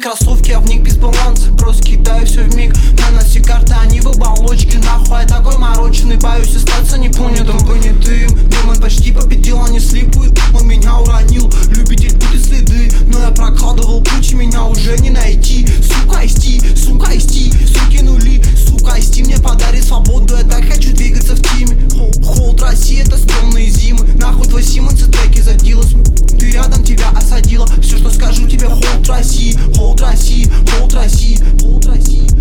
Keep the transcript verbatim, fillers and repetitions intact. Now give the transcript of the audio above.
кроссовки, а в них без баланса. Просто кидаю все в миг. На нас все карты, они в оболочке. Нахуй я такой мороченный, боюсь остаться непонятым, понятым. Демон почти победил, они слипают. Он меня уронил, любитель путать следы. Но я прокладывал путь, и меня уже не найти. Сука, исти, сука, исти, суки нули. Сука, исти мне подарит свободу, я так хочу двигаться в тиме. Холд России, это стрёмные зимы. Нахуй твой Симонс и треки задилос. Ты рядом, тебя осадила. Все, что скажу тебе, холд России, холд России, холд России, холд России.